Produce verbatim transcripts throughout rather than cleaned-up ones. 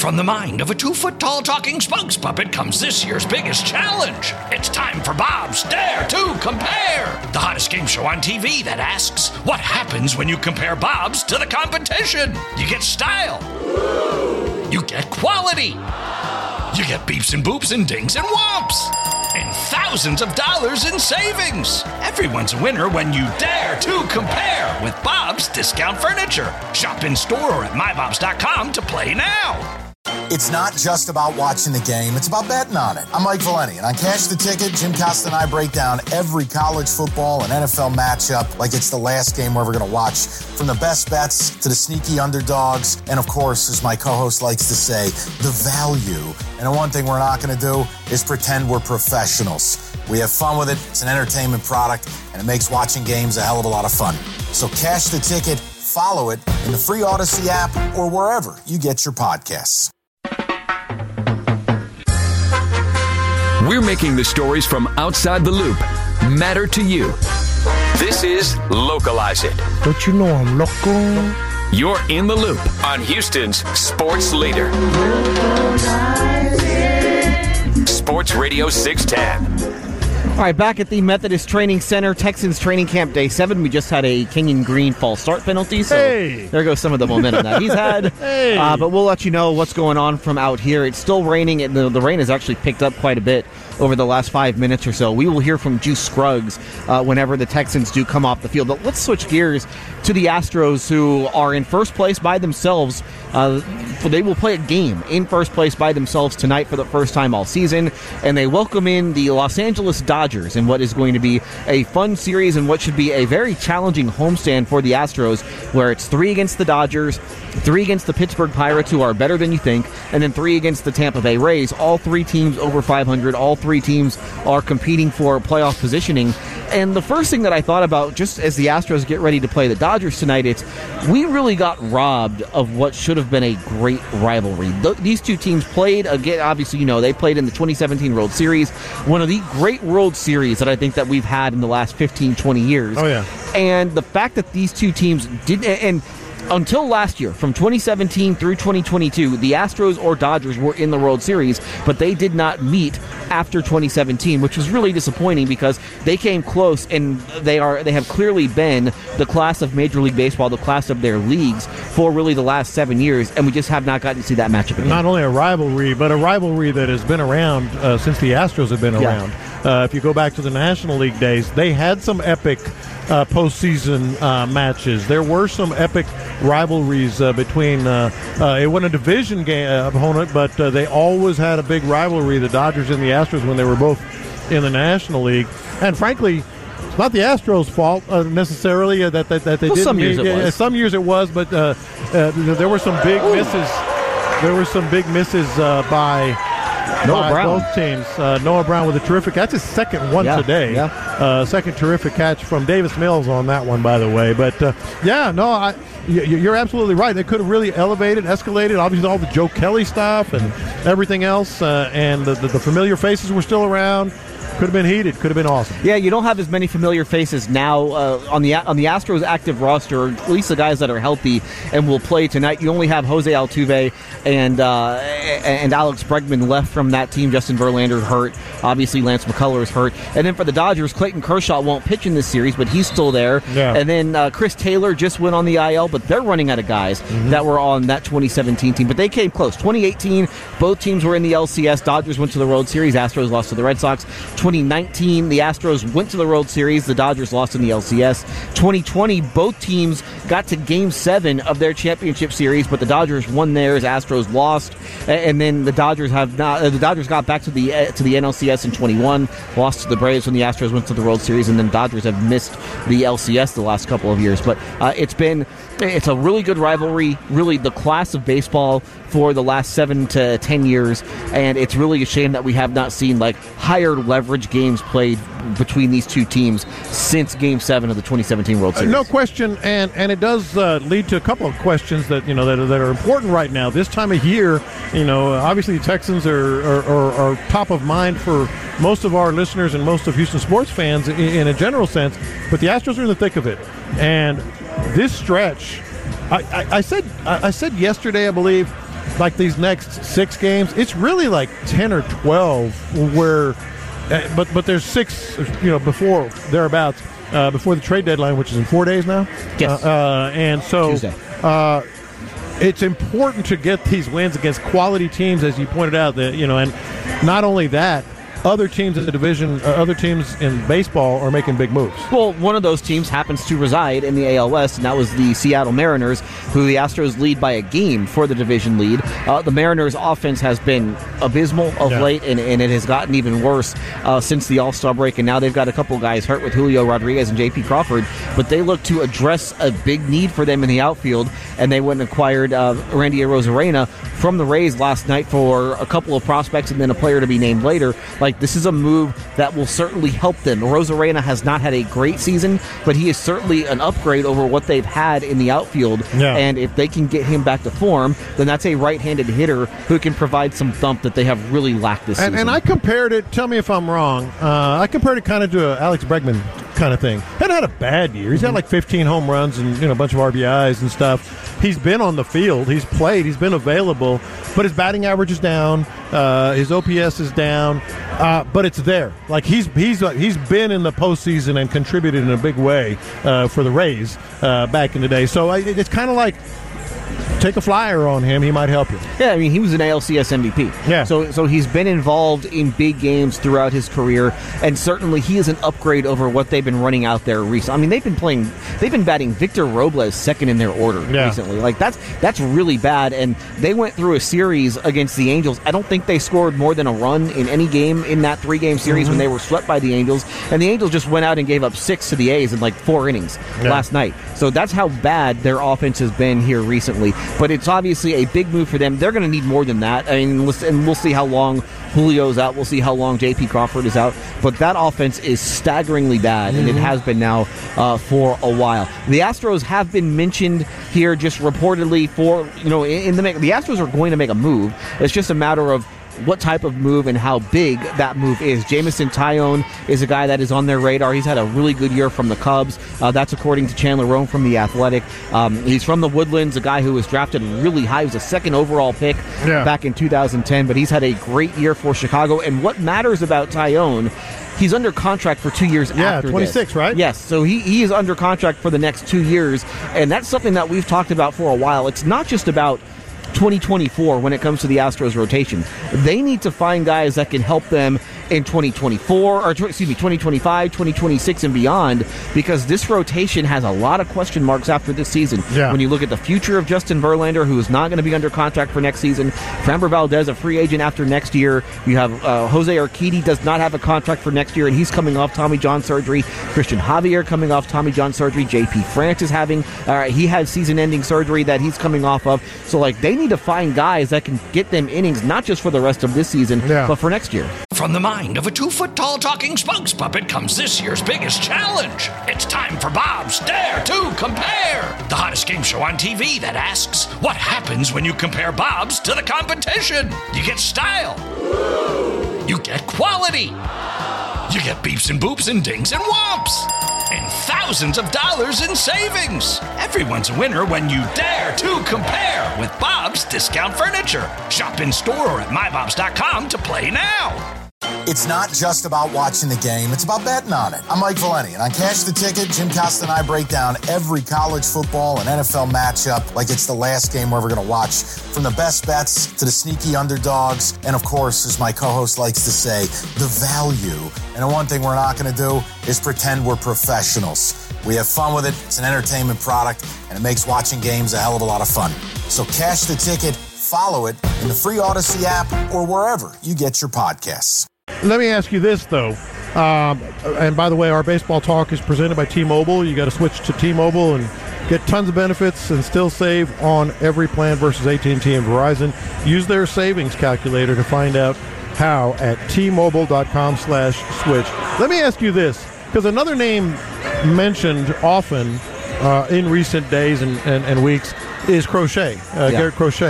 From the mind of a two-foot-tall talking spokes puppet comes this year's biggest challenge. It's time for Bob's Dare to Compare, the hottest game show on T V that asks, what happens when you compare Bobs to the competition? You get style. You get quality. You get beeps and boops and dings and whomps. And thousands of dollars in savings. Everyone's a winner when you dare to compare with Bob's Discount Furniture. Shop in store or at my bobs dot com to play now. It's not just about watching the game, it's about betting on it. I'm Mike Valeni, and on Cash the Ticket, Jim Costa and I break down every college football and N F L matchup like it's the last game we're ever going to watch. From the best bets to the sneaky underdogs, and of course, as my co-host likes to say, the value. And the one thing we're not going to do is pretend we're professionals. We have fun with it, it's an entertainment product, and it makes watching games a hell of a lot of fun. So Cash the Ticket, follow it in the free Odyssey app or wherever you get your podcasts. We're making the stories from outside the loop matter to you. This is Localize It. Don't you know I'm local? You're in the loop on Houston's sports leader. Sports Radio six ten. All right, back at the Methodist Training Center, Texans training camp day seven. We just had a Kenyon Green false start penalty, so hey. there goes some of the momentum that he's had. hey. uh, but we'll let you know what's going on from out here. It's still raining, and the, the rain has actually picked up quite a bit over the last five minutes or so. We will hear from Juice Scruggs uh, whenever the Texans do come off the field. But let's switch gears to the Astros, who are in first place by themselves. Uh, they will play a game in first place by themselves tonight for the first time all season, and they welcome in the Los Angeles Dodgers in what is going to be a fun series and what should be a very challenging homestand for the Astros, where it's three against the Dodgers, three against the Pittsburgh Pirates, who are better than you think, and then three against the Tampa Bay Rays. All three teams over five hundred. All three teams are competing for playoff positioning. And the first thing that I thought about, just as the Astros get ready to play the Dodgers tonight, it's we really got robbed of what should have been a great rivalry. Th- these two teams played, again, obviously, you know, they played in the twenty seventeen World Series, one of the great World Series that I think that we've had in the last fifteen, twenty years. Oh, yeah. And the fact that these two teams didn't, and until last year, from twenty seventeen through twenty twenty-two, the Astros or Dodgers were in the World Series, but they did not meet after twenty seventeen, which was really disappointing because they came close, and they are they have clearly been the class of Major League Baseball, the class of their leagues for really the last seven years, and we just have not gotten to see that matchup again. Not only a rivalry, but a rivalry that has been around uh, since the Astros have been Yeah. around. Uh, if you go back to the National League days, they had some epic uh, postseason uh, matches. There were some epic rivalries uh, between, uh, uh, it wasn't a division game uh, opponent, but uh, they always had a big rivalry, the Dodgers and the Astros, when they were both in the National League. And frankly, it's not the Astros' fault uh, necessarily uh, that, that, that they well, didn't. Some years meet. it was. Uh, some years it was, but uh, uh, there were some big misses. There were some big misses uh, by Noah by Brown. both teams. Uh, Noah Brown with a terrific, that's his second one Yeah, today. yeah. Uh, second terrific catch from Davis Mills on that one, by the way. But uh, yeah, no, I, y- you're absolutely right. They could have really elevated, escalated, obviously all the Joe Kelly stuff and everything else. Uh, and the, the, the familiar faces were still around. Could have been heated. Could have been awesome. Yeah, you don't have as many familiar faces now uh, on the on the Astros active roster, or at least the guys that are healthy and will play tonight. You only have Jose Altuve and uh, and Alex Bregman left from that team. Justin Verlander hurt. Obviously, Lance McCullers is hurt. And then for the Dodgers, Clayton Kershaw won't pitch in this series, but he's still there. Yeah. And then uh, Chris Taylor just went on the I L, but they're running out of guys mm-hmm. that were on that twenty seventeen team. But they came close. twenty eighteen, both teams were in the L C S. Dodgers went to the World Series. Astros lost to the Red Sox. twenty nineteen, the Astros went to the World Series. The Dodgers lost in the L C S. twenty twenty, both teams got to Game seven of their championship series, but the Dodgers won theirs. Astros lost, and then the Dodgers have not. Uh, the Dodgers got back to the uh, to the N L C S in twenty-one, lost to the Braves when the Astros went to the World Series, and then Dodgers have missed the L C S the last couple of years. But uh, it's been it's a really good rivalry, really the class of baseball for the last seven to ten years, and it's really a shame that we have not seen like higher leverage games played between these two teams since Game Seven of the twenty seventeen World Series. Uh, no question, and and it does uh, lead to a couple of questions that you know that are, that are important right now. This time of year, you know, obviously the Texans are are, are are top of mind for most of our listeners and most of Houston sports fans in, in a general sense, but the Astros are in the thick of it, and this stretch, I, I, I said I, I said yesterday, I believe, like these next six games, it's really like ten or twelve where, uh, but but there's six, you know, before thereabouts, uh, before the trade deadline, which is in four days now. Yes. Uh, uh, and so Tuesday. Uh, it's important to get these wins against quality teams, as you pointed out. That you know, and not only that. Other teams in the division, uh, other teams in baseball are making big moves. Well, one of those teams happens to reside in the A L West, and that was the Seattle Mariners, who the Astros lead by a game for the division lead. Uh, the Mariners' offense has been abysmal of yeah. late, and, and it has gotten even worse uh, since the All-Star break, and now they've got a couple guys hurt with Julio Rodriguez and J P Crawford, but they look to address a big need for them in the outfield, and they went and acquired uh, Randy Arozarena from the Rays last night for a couple of prospects and then a player to be named later. Like, this is a move that will certainly help them. Arozarena has not had a great season, but he is certainly an upgrade over what they've had in the outfield. Yeah. And if they can get him back to form, then that's a right-handed hitter who can provide some thump that they have really lacked this and, season. And I compared it, tell me if I'm wrong, uh, I compared it kind of to a Alex Bregman kind of thing. Hadn't had a bad year. He's got like fifteen home runs and you know a bunch of R B Is and stuff. He's been on the field. He's played. He's been available. But his batting average is down. Uh, his O P S is down. Uh, but it's there. Like he's he's uh, he's been in the postseason and contributed in a big way uh, for the Rays uh, back in the day. So I, it's kind of like take a flyer on him. He might help you. Yeah, I mean, he was an A L C S M V P. Yeah. So so he's been involved in big games throughout his career, and certainly he is an upgrade over what they've been running out there recently. I mean, they've been playing, they've been batting Victor Robles second in their order yeah. recently. Like, that's that's really bad, and they went through a series against the Angels. I don't think they scored more than a run in any game in that three-game series mm-hmm. when they were swept by the Angels, and the Angels just went out and gave up six to the A's in like four innings yeah. last night. So that's how bad their offense has been here recently. But it's obviously a big move for them. They're going to need more than that. I mean, let's, and we'll see how long Julio's out. We'll see how long J P Crawford is out. But that offense is staggeringly bad, and mm-hmm. it has been now uh, for a while. The Astros have been mentioned here just reportedly for, you know, in the the Astros are going to make a move. It's just a matter of what type of move and how big that move is. Jameson Taillon is a guy that is on their radar. He's had a really good year from the Cubs. Uh, that's according to Chandler Rome from The Athletic. Um, he's from the Woodlands, a guy who was drafted really high. He was a second overall pick yeah. back in two thousand ten, but he's had a great year for Chicago. And what matters about Taillon, he's under contract for two years yeah, after twenty-six, this. Right? Yes, so he, he is under contract for the next two years, and that's something that we've talked about for a while. It's not just about twenty twenty-four when it comes to the Astros rotation. They need to find guys that can help them in twenty twenty-four, or excuse me, twenty twenty-five, twenty twenty-six, and beyond, because this rotation has a lot of question marks after this season. Yeah. When you look at the future of Justin Verlander, who is not going to be under contract for next season, Framber Valdez, a free agent after next year. You have uh, Jose Urquidy does not have a contract for next year, and he's coming off Tommy John surgery. Christian Javier coming off Tommy John surgery. J P France is having, uh, he had season-ending surgery that he's coming off of. So, like, they need to find guys that can get them innings, not just for the rest of this season, yeah. but for next year. From the mind of a two-foot-tall talking spokes puppet comes this year's biggest challenge. It's time for Bob's Dare to Compare, the hottest game show on T V that asks, what happens when you compare Bob's to the competition? You get style. You get quality. You get beeps and boops and dings and whomps. And thousands of dollars in savings. Everyone's a winner when you dare to compare with Bob's Discount Furniture. Shop in store or at my bobs dot com to play now. It's not just about watching the game, it's about betting on it. I'm Mike Valeni, and on Cash the Ticket, Jim Costa and I break down every college football and N F L matchup like it's the last game we're ever going to watch, from the best bets to the sneaky underdogs, and of course, as my co-host likes to say, the value. And the one thing we're not going to do is pretend we're professionals. We have fun with it, it's an entertainment product, and it makes watching games a hell of a lot of fun. So Cash the Ticket, follow it in the free Odyssey app or wherever you get your podcasts. Let me ask you this, though. Um, and by the way, our baseball talk is presented by T-Mobile. You got to switch to T-Mobile and get tons of benefits and still save on every plan versus A T and T and Verizon. Use their savings calculator to find out how at T-Mobile.com slash switch. Let me ask you this, because another name mentioned often uh, in recent days and, and, and weeks is Crochet, uh, yeah. Garrett Crochet.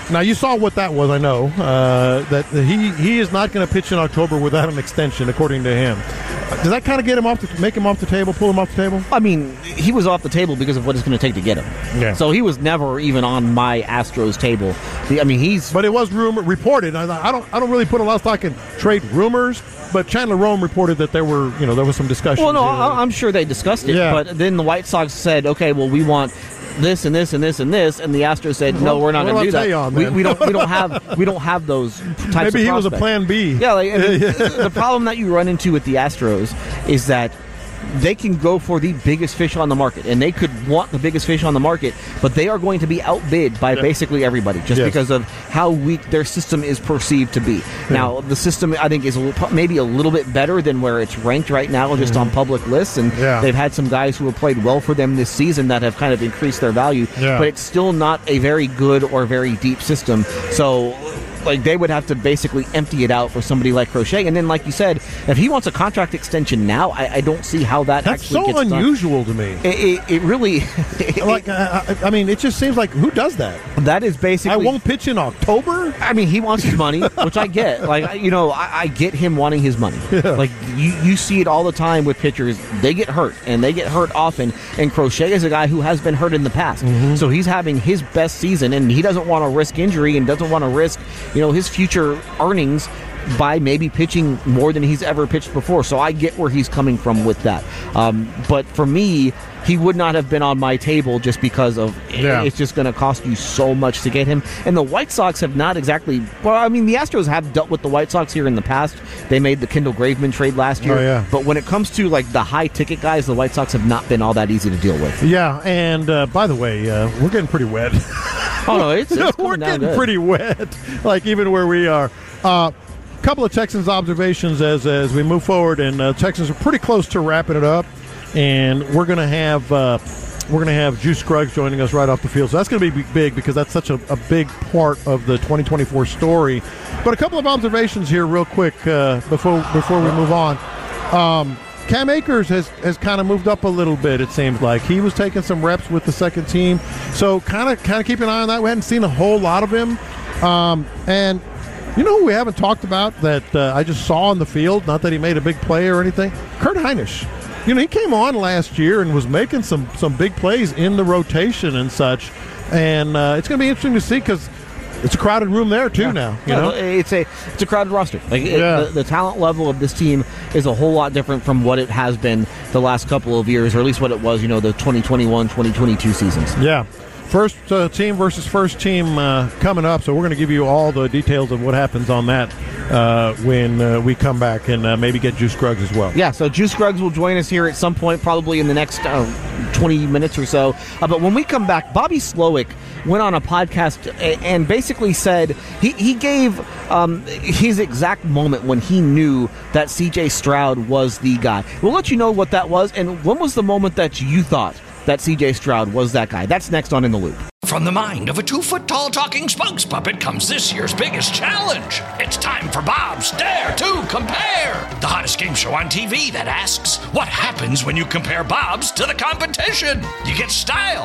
Now, you saw what that was, I know. Uh, that he, he is not going to pitch in October without an extension, according to him. Does that kind of get him off, the, make him off the table, pull him off the table? I mean, he was off the table because of what it's going to take to get him. Yeah. So he was never even on my Astros table. I mean, he's. But it was rumor reported. I, I don't. I don't really put a lot of stock in trade rumors. But Chandler Rome reported that there were, you know, there was some discussion. Well, no, I, I'm sure they discussed it. Yeah. But then the White Sox said, okay, well, we want this and this and this and this, and the Astros said, no, Well, we're not what going to do do I that. tell you on, we, man? we don't. We don't have. We don't have those types of Maybe he was a prospects. plan B. Yeah, like, I mean, the problem that you run into with the Astros is that they can go for the biggest fish on the market, and they could want the biggest fish on the market, but they are going to be outbid by Yeah. basically everybody just Yes. because of how weak their system is perceived to be. Now, the system, I think, is a little, maybe a little bit better than where it's ranked right now, just on public lists, and Yeah. they've had some guys who have played well for them this season that have kind of increased their value, Yeah. but it's still not a very good or very deep system. So, like, they would have to basically empty it out for somebody like Crochet. And then, like you said, if he wants a contract extension now, I, I don't see how that That's actually so gets done. unusual to me. It, it, it really, it- Like, I, I I mean, it just seems like, who does that? that is basically. I won't pitch in October? I mean, he wants his money, which I get. Like, I- you know, I, I get him wanting his money. Yeah. Like, you, you see it all the time with pitchers. They get hurt, and they get hurt often. And Crochet is a guy who has been hurt in the past. Mm-hmm. So he's having his best season, and he doesn't want to risk injury and doesn't want to risk, you know, his future earnings by maybe pitching more than he's ever pitched before. So I get where he's coming from with that. Um, but for me, he would not have been on my table just because of Yeah. it's just going to cost you so much to get him. And the White Sox have not exactly. Well, I mean, the Astros have dealt with the White Sox here in the past. They made the Kendall Graveman trade last year. Oh, yeah. But when it comes to like the high ticket guys, the White Sox have not been all that easy to deal with. Yeah, and uh, by the way, uh, we're getting pretty wet. Oh no, it's, it's we're coming down getting good. pretty wet, like even where we are. A uh, couple of Texans observations as as we move forward, and uh, Texans are pretty close to wrapping it up, and we're gonna have uh, we're gonna have Juice Scruggs joining us right off the field. So that's gonna be big because that's such a, a big part of the twenty twenty-four story. But a couple of observations here, real quick, uh, before before we move on. Um, Cam Akers has, has kind of moved up a little bit, it seems like. He was taking some reps with the second team. So kind of kind of keep an eye on that. We hadn't seen a whole lot of him. Um, and you know who we haven't talked about that uh, I just saw on the field, not that he made a big play or anything? Kurt Hinish. You know, he came on last year and was making some, some big plays in the rotation and such. And uh, it's going to be interesting to see because it's a crowded room there too now. You Yeah, know, it's a it's a crowded roster. Like it, Yeah. the, the talent level of this team is a whole lot different from what it has been the last couple of years, or at least what it was, you know, the twenty twenty-one, twenty twenty-two seasons. Yeah. First uh, team versus first team uh, coming up, so we're going to give you all the details of what happens on that uh, when uh, we come back and uh, maybe get Juice Scruggs as well. Yeah, so Juice Scruggs will join us here at some point, probably in the next uh, twenty minutes or so. Uh, but when we come back, Bobby Slowick went on a podcast and basically said he, he gave um, his exact moment when he knew that C J Stroud was the guy. We'll let you know what that was, and when was the moment that you thought that C J Stroud was that guy? That's next on In the Loop. From the mind of a two-foot-tall talking spokes puppet comes this year's biggest challenge. It's time for Bob's Dare to Compare, the hottest game show on T V that asks, what happens when you compare Bob's to the competition? You get style.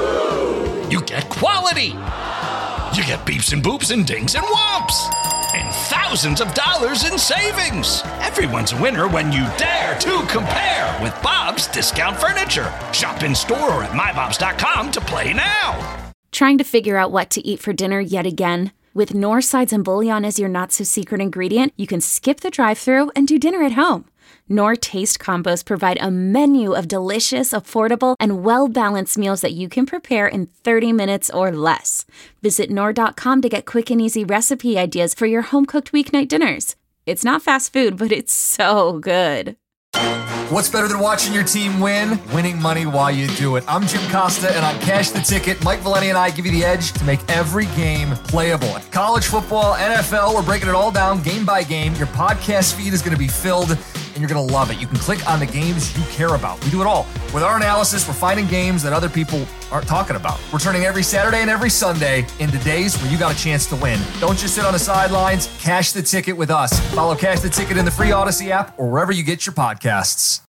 You get quality. You get beeps and boops and dings and whomps. And thousands of dollars in savings. Everyone's a winner when you dare to compare with Bob's Discount Furniture. Shop in store or at my bobs dot com to play now. Trying to figure out what to eat for dinner yet again? With Knorr sides and bouillon as your not-so-secret ingredient, you can skip the drive-thru and do dinner at home. Knorr Taste Combos provide a menu of delicious, affordable, and well-balanced meals that you can prepare in thirty minutes or less. Visit Knorr dot com to get quick and easy recipe ideas for your home-cooked weeknight dinners. It's not fast food, but it's so good. What's better than watching your team win? Winning money while you do it. I'm Jim Costa, and on Cash the Ticket, Mike Valeni and I give you the edge to make every game playable. College football, N F L, we're breaking it all down game by game. Your podcast feed is going to be filled, and you're going to love it. You can click on the games you care about. We do it all. With our analysis, we're finding games that other people aren't talking about. We're turning every Saturday and every Sunday into days where you got a chance to win. Don't just sit on the sidelines. Cash the Ticket with us. Follow Cash the Ticket in the free Odyssey app or wherever you get your podcasts.